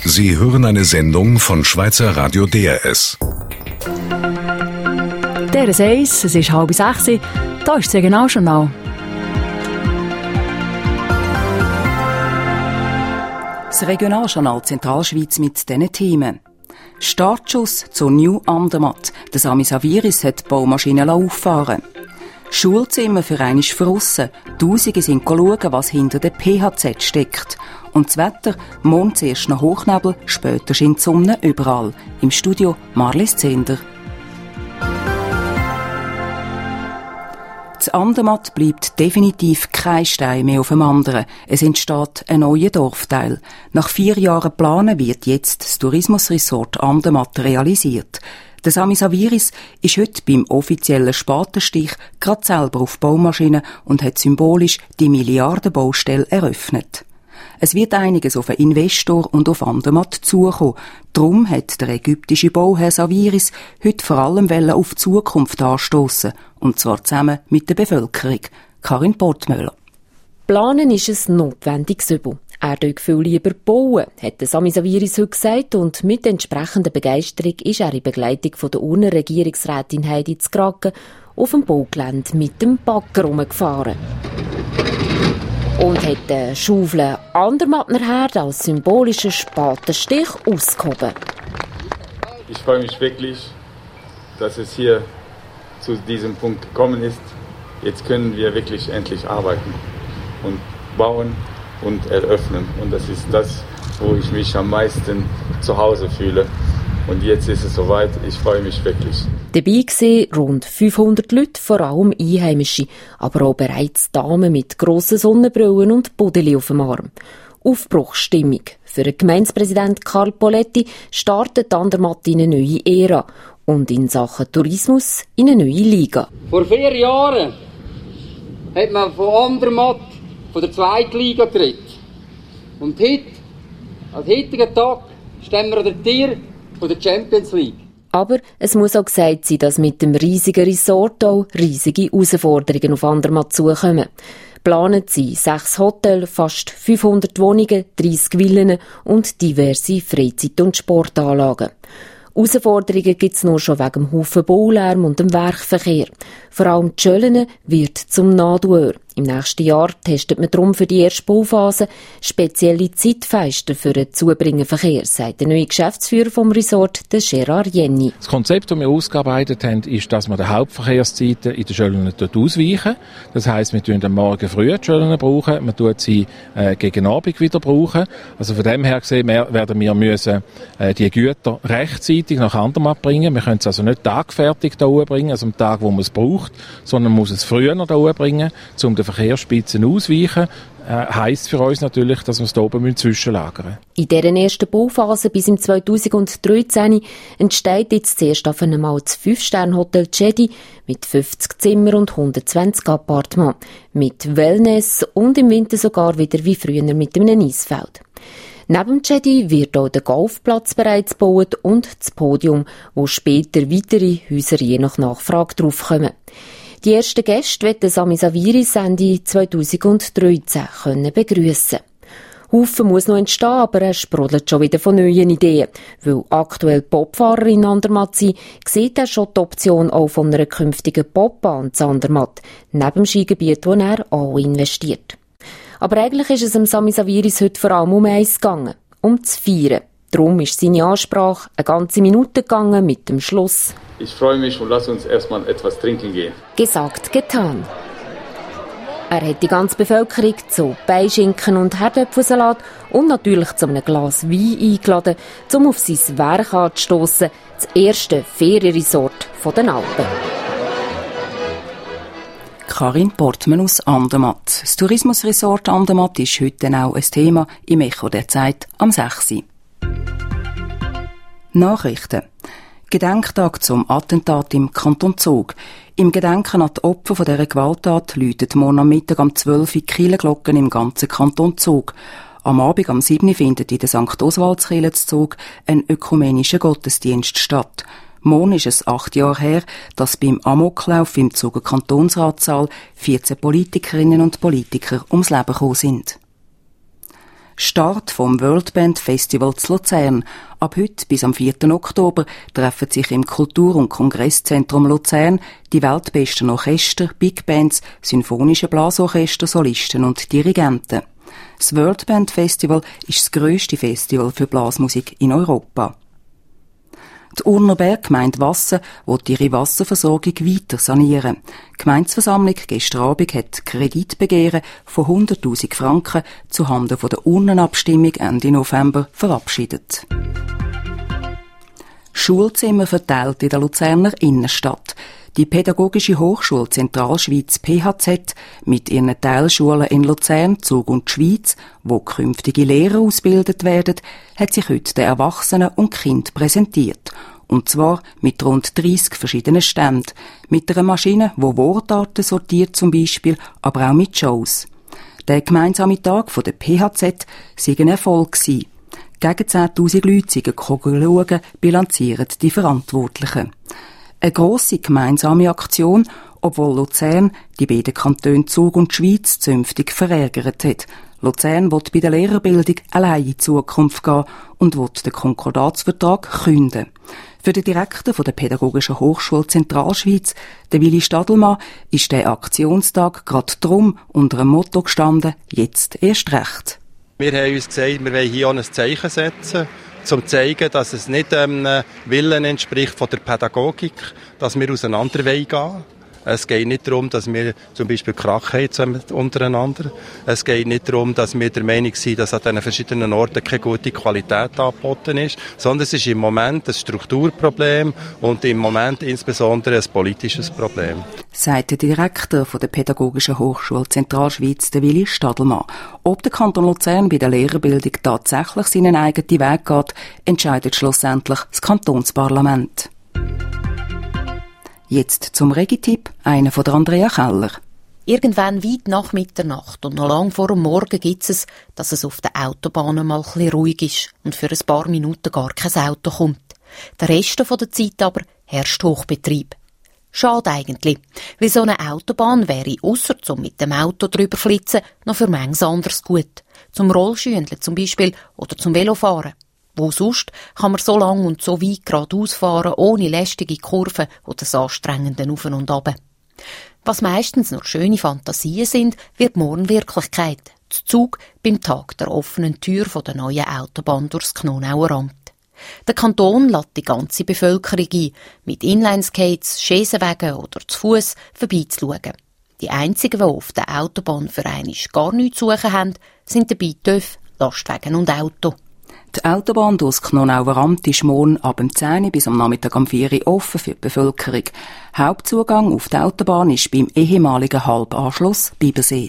Sie hören eine Sendung von Schweizer Radio DRS. DRS 1, es ist 5:30, da ist das Regionaljournal. Das Regionaljournal Zentralschweiz mit diesen Themen. Startschuss zur New Andermatt. Der Sami Saviris hat die Baumaschine auffahren. Schulzimmer für einmal verrissen. Tausende sind schauen, was hinter der PHZ steckt. Und das Wetter, morgen zuerst noch Hochnebel, später scheint die Sonne überall. Im Studio Marlies Zender. Das Andermatt bleibt definitiv kein Stein mehr auf dem anderen. Es entsteht ein neuer Dorfteil. Nach 4 Jahren Planen wird jetzt das Tourismusresort Andermatt realisiert. Der Sami Saviris ist heute beim offiziellen Spatenstich gerade selber auf Baumaschinen und hat symbolisch die Milliardenbaustelle eröffnet. Es wird einiges auf einen Investor und auf Andermatt zukommen. Darum hat der ägyptische Bauherr Saviris heute vor allem auf die Zukunft anstossen. Und zwar zusammen mit der Bevölkerung. Karin Portmöller. Planen ist ein notwendiges Übel. Er tut viel lieber bauen, hat der Sami Saviris heute gesagt, und mit entsprechender Begeisterung ist er in Begleitung von der Urner Regierungsrätin Heidi Z'Gracke auf dem Baugelände mit dem Bagger rumgefahren. Und hat den Schaufel Andermattner Herd als symbolischen Spatenstich ausgehoben. Ich freue mich wirklich, dass es hier zu diesem Punkt gekommen ist. Jetzt können wir wirklich endlich arbeiten und bauen und eröffnen. Und das ist das, wo ich mich am meisten zu Hause fühle. Und jetzt ist es soweit, ich freue mich wirklich. Dabei waren rund 500 Leute, vor allem Einheimische, aber auch bereits Damen mit grossen Sonnenbrillen und Bodeli auf dem Arm. Aufbruchsstimmung. Für den Gemeindepräsident Karl Poletti startet Andermatt in eine neue Ära und in Sachen Tourismus in eine neue Liga. Vor 4 Jahren hat man von Andermatt, von der zweiten Liga geredet. Und heute, als heutigen Tag, stehen wir an der Tür von der Champions League. Aber es muss auch gesagt sein, dass mit dem riesigen Resort auch riesige Herausforderungen auf Andermatt zukommen. Geplant sind 6 Hotels, fast 500 Wohnungen, 30 Villen und diverse Freizeit- und Sportanlagen. Herausforderungen gibt es nur schon wegen dem Haufen Baulärm und dem Werkverkehr. Vor allem die Schölene wird zum Nadelöhr. Im nächsten Jahr testet man darum für die erste Bauphase spezielle Zeitfenster für den Zubringenverkehr, sagt der neue Geschäftsführer vom Resort, der Gerard Jenny. Das Konzept, das wir ausgearbeitet haben, ist, dass wir die Hauptverkehrszeiten in den Schölenen ausweichen. Das heisst, wir brauchen am Morgen früh die Schölenen brauchen, wir tun sie gegen Abend wieder brauchen. Also von dem her gesehen werden wir müssen die Güter rechtzeitig nach Andermatt bringen. Wir können es also nicht tagfertig da bringen, also am Tag, wo man es braucht, sondern man muss es früher da bringen, um den Verkehrsspitzen ausweichen. Heisst für uns natürlich, dass wir es da oben zwischenlagern müssen. In dieser ersten Bauphase bis im 2013 entsteht jetzt zuerst auf einmal das 5-Sterne-Hotel Jedi mit 50 Zimmern und 120 Appartements, mit Wellness und im Winter sogar wieder wie früher mit einem Eisfeld. Neben dem Jedi wird auch der Golfplatz bereits gebaut und das Podium, wo später weitere Häuser je nach Nachfrage draufkommen. Die ersten Gäste wird Sami Saviris Ende 2013 begrüssen. Haufen muss noch entstehen, aber er sprudelt schon wieder von neuen Ideen. Weil aktuell Popfahrer in Andermatt sind, sieht er schon die Option auch von einer künftigen Popbahn zu Andermatt, neben dem Skigebiet, wo er auch investiert. Aber eigentlich ist es dem Sami Saviris heute vor allem um eins gegangen, um zu feiern. Darum ist seine Ansprache eine ganze Minute gegangen mit dem Schluss. Ich freue mich und lass uns erstmal etwas trinken gehen. Gesagt, getan. Er hat die ganze Bevölkerung zu Beischinken und Herdöpfelsalat und natürlich zu einem Glas Wein eingeladen, um auf sein Werk anzustossen, das erste Ferienresort den Alpen. Karin Portmann aus Andermatt. Das Tourismusresort Andermatt ist heute auch ein Thema im Echo der Zeit am 6. Nachrichten. Gedenktag zum Attentat im Kanton Zug. Im Gedenken an die Opfer von dieser Gewalttat läutet morgen am Mittag um 12 Uhr Kirchenglocken im ganzen Kanton Zug. Am Abend am 7 Uhr findet in der St. Oswaldskirche zu Zug ein ökumenischer Gottesdienst statt. Morgen ist es 8 Jahre her, dass beim Amoklauf im Zuger Kantonsratssaal 14 Politikerinnen und Politiker ums Leben gekommen sind. Start vom World Band Festival zu Luzern. Ab heute bis am 4. Oktober treffen sich im Kultur- und Kongresszentrum Luzern die weltbesten Orchester, Big Bands, symphonische Blasorchester, Solisten und Dirigenten. Das World Band Festival ist das grösste Festival für Blasmusik in Europa. Die Urner Berggemeinde Wassen will ihre Wasserversorgung weiter sanieren. Die Gemeindeversammlung gestern Abend hat Kreditbegehren von 100'000 Franken zuhanden der Urnenabstimmung Ende November verabschiedet. Schulzimmer verteilt in der Luzerner Innenstadt. Die Pädagogische Hochschule Zentralschweiz PHZ mit ihren Teilschulen in Luzern, Zug und Schweiz, wo künftige Lehrer ausgebildet werden, hat sich heute den Erwachsenen und Kind präsentiert. Und zwar mit rund 30 verschiedenen Ständen. Mit einer Maschine, die Wortarten sortiert zum Beispiel, aber auch mit Shows. Der gemeinsame Tag der PHZ sei ein Erfolg gewesen. Gegen 10'000 Leute sind schauen, bilanzieren die Verantwortlichen. Eine grosse gemeinsame Aktion, obwohl Luzern die beiden Kantone Zug und Schweiz zünftig verärgert hat. Luzern will bei der Lehrerbildung allein in Zukunft gehen und will den Konkordatsvertrag künden. Für den Direktor der Pädagogischen Hochschule Zentralschweiz, den Willi Stadelmann, ist der Aktionstag gerade drum unter dem Motto gestanden, jetzt erst recht. Wir haben uns gesagt, wir wollen hier auch ein Zeichen setzen, um zu zeigen, dass es nicht dem Willen entspricht von der Pädagogik, dass wir auseinander gehen wollen. Es geht nicht darum, dass wir zum Beispiel Krach haben untereinander. Es geht nicht darum, dass wir der Meinung sind, dass an diesen verschiedenen Orten keine gute Qualität angeboten ist, sondern es ist im Moment ein Strukturproblem und im Moment insbesondere ein politisches Problem. Sagt der Direktor der Pädagogischen Hochschule Zentralschweiz, der Willi Stadelmann. Ob der Kanton Luzern bei der Lehrerbildung tatsächlich seinen eigenen Weg geht, entscheidet schlussendlich das Kantonsparlament. Jetzt zum Regitipp, einer von Andrea Keller. Irgendwann weit nach Mitternacht und noch lang vor dem Morgen gibt es, dass es auf den Autobahnen mal ein bisschen ruhig ist und für ein paar Minuten gar kein Auto kommt. Der Rest der Zeit aber herrscht Hochbetrieb. Schade eigentlich, weil so eine Autobahn wäre, ausser zum mit dem Auto drüber flitzen, noch für manches anderes gut. Zum Rollschüendeln zum Beispiel oder zum Velofahren. Wo sonst kann man so lang und so weit geradeaus fahren, ohne lästige Kurven oder das anstrengende Auf und Ab. Was meistens nur schöne Fantasien sind, wird morgen Wirklichkeit. Der Zug beim Tag der offenen Tür von der neuen Autobahn durchs Knonauer Amt. Der Kanton lädt die ganze Bevölkerung ein, mit Inlineskates, Schesenwegen oder zu Fuss vorbeizuschauen. Die einzigen, die auf der Autobahn für einmal gar nichts zu suchen haben, sind dabei TÜV, Lastwagen und Auto. Die Autobahn durchs Knonauer Amt ist morgen ab dem 10 bis am Nachmittag um 4 Uhr offen für die Bevölkerung. Hauptzugang auf die Autobahn ist beim ehemaligen Halbanschluss Bibersee.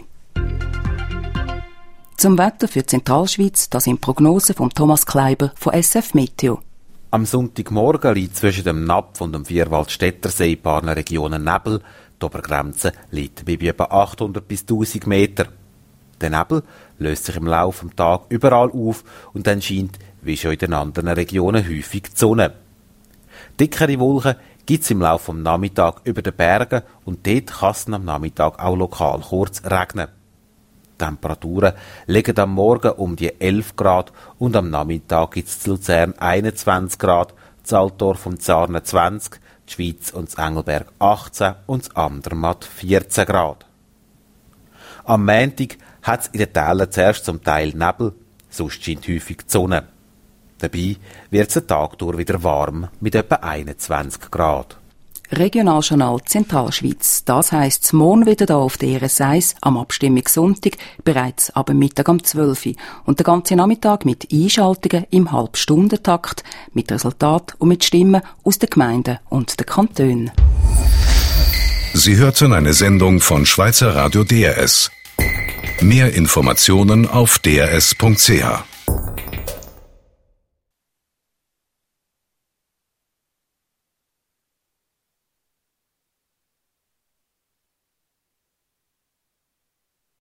Zum Wetter für die Zentralschweiz, das sind Prognosen von Thomas Kleiber von SF Meteo. Am Sonntagmorgen liegt zwischen dem Napf und dem Vierwaldstättersee in paar Regionen Nebel. Die Obergrenze liegt bei etwa 800 bis 1000 Meter. Der Nebel löst sich im Laufe des Tages überall auf und dann scheint, wie schon in den anderen Regionen, häufig die Sonne. Dickere Wolken gibt es im Laufe des Nachmittags über den Bergen und dort kann es am Nachmittag auch lokal kurz regnen. Die Temperaturen liegen am Morgen um die 11 Grad und am Nachmittag gibt es in Luzern 21 Grad, in Altdorf und Zarne 20, die Schweiz und das Engelberg 18 und das Andermatt 14 Grad. Am Montag hat es in den Tälern zuerst zum Teil Nebel, sonst scheint häufig die Sonne. Dabei wird es den Tag durch wieder warm mit etwa 21 Grad. Regionaljournal Zentralschweiz. Das heisst, morgen wieder hier auf der RS1 am Abstimmungssonntag, bereits ab Mittag um 12 Uhr. Und den ganzen Nachmittag mit Einschaltungen im Halbstundentakt, mit Resultat und mit Stimmen aus den Gemeinden und den Kantonen. Sie hörten eine Sendung von Schweizer Radio DRS. Mehr Informationen auf drs.ch.